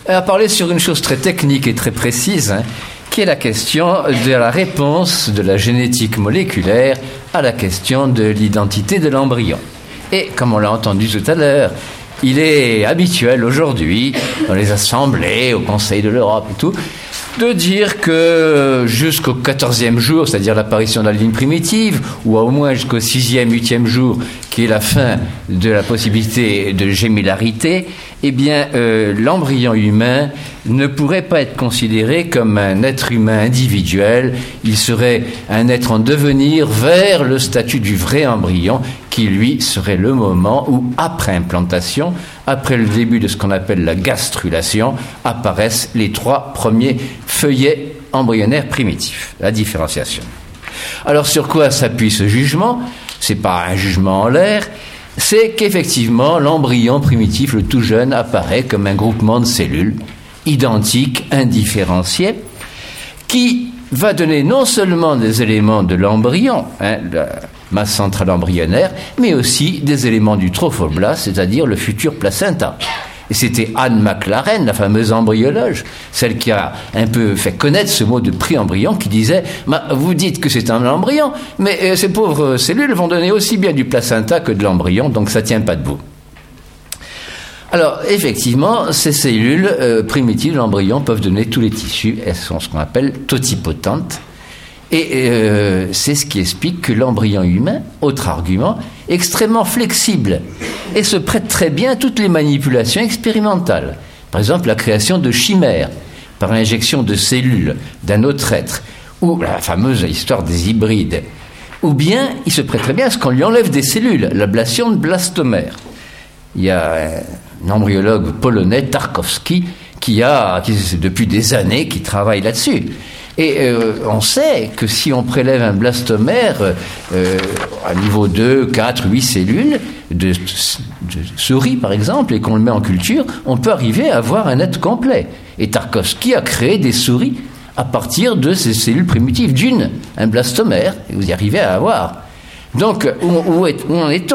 a parlé sur une chose très technique et très précise, qui est la question de la réponse de la génétique moléculaire à la question de l'identité de l'embryon. Et comme on l'a entendu tout à l'heure, il est habituel aujourd'hui, dans les assemblées, au Conseil de l'Europe et tout, de dire que jusqu'au 14e jour, c'est-à-dire l'apparition de la ligne primitive, ou au moins jusqu'au 6e, 8e jour, qui est la fin de la possibilité de gémellarité, eh bien, l'embryon humain ne pourrait pas être considéré comme un être humain individuel. Il serait un être en devenir vers le statut du vrai embryon, qui, lui, serait le moment où, après implantation, après le début de ce qu'on appelle la gastrulation, apparaissent les 3 premiers feuillets embryonnaires primitifs, la différenciation. Alors, sur quoi s'appuie ce jugement ? C'est pas un jugement en l'air, c'est qu'effectivement, l'embryon primitif, le tout jeune, apparaît comme un groupement de cellules identiques, indifférenciées, qui va donner non seulement des éléments de l'embryon, la masse centrale embryonnaire, mais aussi des éléments du trophoblast, c'est-à-dire le futur placenta. Et c'était Anne Maclaren, la fameuse embryologue, celle qui a un peu fait connaître ce mot de pré-embryon, qui disait « Vous dites que c'est un embryon, mais ces pauvres cellules vont donner aussi bien du placenta que de l'embryon, donc ça ne tient pas debout. » Alors, effectivement, ces cellules primitives de l'embryon peuvent donner tous les tissus. Elles sont ce qu'on appelle totipotentes. Et c'est ce qui explique que l'embryon humain, autre argument, est extrêmement flexible et se prête très bien à toutes les manipulations expérimentales. Par exemple, la création de chimères par injection de cellules d'un autre être, ou la fameuse histoire des hybrides. Ou bien, il se prête très bien à ce qu'on lui enlève des cellules, l'ablation de blastomères. Il y a un embryologue polonais, Tarkowski, qui depuis des années, qui travaille là-dessus. Et on sait que si on prélève un blastomère à niveau 2, 4, 8 cellules de souris par exemple, et qu'on le met en culture, on peut arriver à avoir un être complet. Et Tarkowski a créé des souris à partir de ces cellules primitives un blastomère, et vous y arrivez à avoir. Donc, où en est-on ?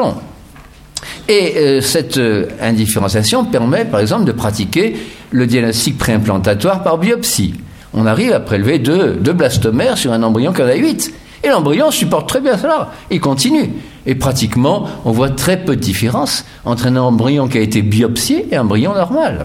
Et cette indifférenciation permet par exemple de pratiquer le diagnostic préimplantatoire par biopsie. On arrive à prélever deux blastomères sur un embryon qui en a 8. Et l'embryon supporte très bien cela. Il continue. Et pratiquement, on voit très peu de différence entre un embryon qui a été biopsié et un embryon normal.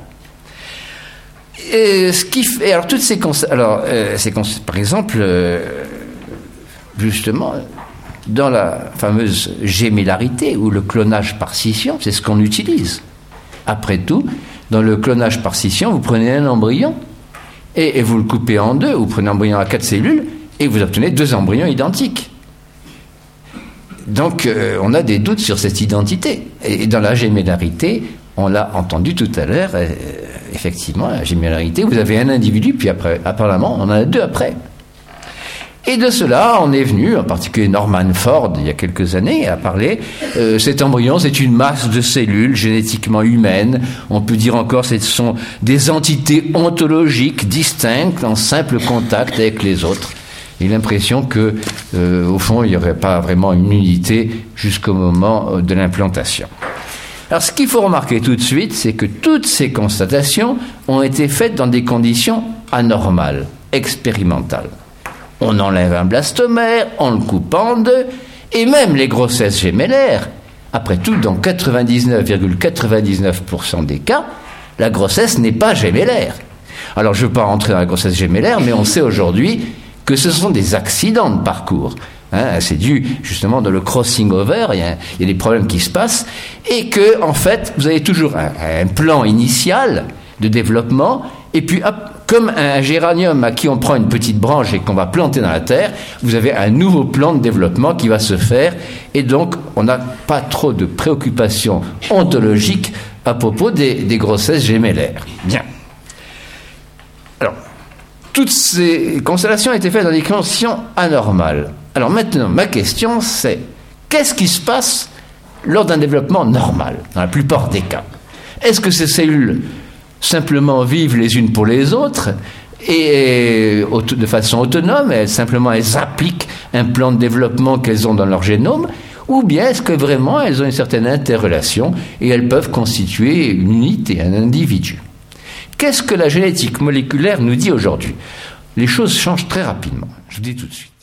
Et alors, toutes ces par exemple, justement, dans la fameuse gémellarité ou le clonage par scission, c'est ce qu'on utilise. Après tout, dans le clonage par scission, vous prenez un embryon et vous le coupez en deux, vous prenez un embryon à 4 cellules et vous obtenez 2 embryons identiques. Donc, on a des doutes sur cette identité. Et dans la gémellarité, on l'a entendu tout à l'heure, effectivement, la gémellarité, vous avez un individu, puis après, apparemment, on en a 2 après. Et de cela, on est venu, en particulier Norman Ford, il y a quelques années, à parler, cet embryon, c'est une masse de cellules génétiquement humaines. On peut dire encore que ce sont des entités ontologiques distinctes en simple contact avec les autres. J'ai l'impression que, au fond, il n'y aurait pas vraiment une unité jusqu'au moment de l'implantation. Alors, ce qu'il faut remarquer tout de suite, c'est que toutes ces constatations ont été faites dans des conditions anormales, expérimentales. On enlève un blastomère, on le coupe en 2, et même les grossesses gémellaires, après tout, dans 99,99% des cas, la grossesse n'est pas gémellaire. Alors, je ne veux pas rentrer dans la grossesse gémellaire, mais on sait aujourd'hui que ce sont des accidents de parcours. C'est dû justement dans le crossing over, il y a des problèmes qui se passent, et que, en fait, vous avez toujours un plan initial de développement, et puis hop, comme un géranium à qui on prend une petite branche et qu'on va planter dans la terre, vous avez un nouveau plan de développement qui va se faire, et donc on n'a pas trop de préoccupations ontologiques à propos des grossesses gémellaires. Bien. Alors, toutes ces constellations ont été faites dans des conditions anormales. Alors maintenant, ma question c'est, qu'est-ce qui se passe lors d'un développement normal, dans la plupart des cas ? Est-ce que ces cellules simplement vivent les unes pour les autres et de façon autonome, elles appliquent un plan de développement qu'elles ont dans leur génome, ou bien est-ce que vraiment elles ont une certaine interrelation et elles peuvent constituer une unité, un individu ? Qu'est-ce que la génétique moléculaire nous dit aujourd'hui? Les choses changent très rapidement. Je vous dis tout de suite.